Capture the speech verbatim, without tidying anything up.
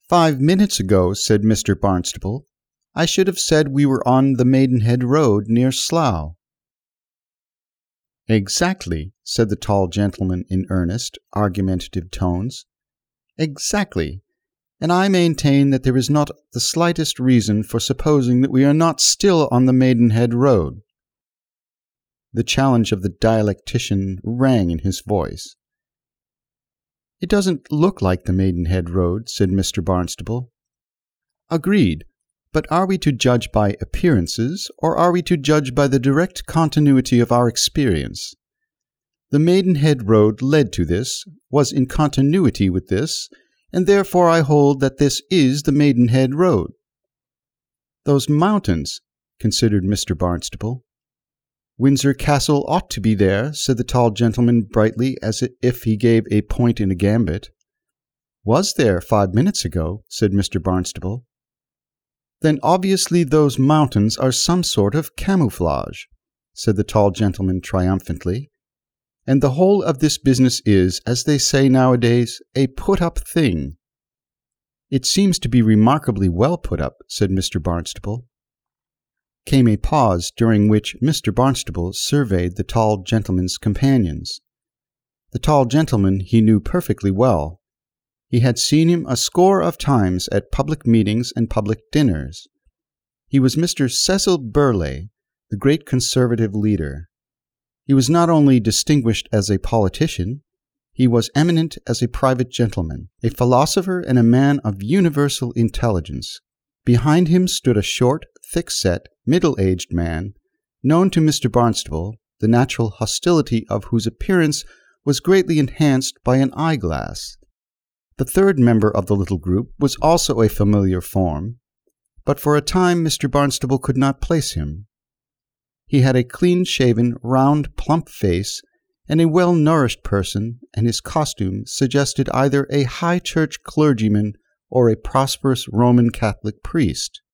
Five minutes ago, said Mister Barnstaple, I should have said we were on the Maidenhead Road near Slough. Exactly, said the tall gentleman in earnest, argumentative tones. Exactly, and I maintain that there is not the slightest reason for supposing that we are not still on the Maidenhead Road. The challenge of the dialectician rang in his voice. It doesn't look like the Maidenhead Road, said Mister Barnstaple. Agreed, but are we to judge by appearances, or are we to judge by the direct continuity of our experience? The Maidenhead Road led to this, was in continuity with this, and therefore I hold that this is the Maidenhead Road. Those mountains, considered Mister Barnstaple. Windsor Castle ought to be there, said the tall gentleman brightly, as if he gave a point in a gambit. Was there five minutes ago, said Mister Barnstaple. Then obviously those mountains are some sort of camouflage, said the tall gentleman triumphantly, and the whole of this business is, as they say nowadays, a put-up thing. It seems to be remarkably well put up, said Mister Barnstaple. Came a pause, during which Mister Barnstaple surveyed the tall gentleman's companions. The tall gentleman he knew perfectly well. He had seen him a score of times at public meetings and public dinners. He was Mister Cecil Burleigh, the great Conservative leader. He was not only distinguished as a politician, he was eminent as a private gentleman, a philosopher and a man of universal intelligence. Behind him stood a short, thick-set, middle-aged man, known to Mister Barnstaple, the natural hostility of whose appearance was greatly enhanced by an eyeglass. The third member of the little group was also a familiar form, but for a time Mister Barnstaple could not place him. He had a clean-shaven, round, plump face, and a well-nourished person, and his costume suggested either a high church clergyman or a prosperous Roman Catholic priest.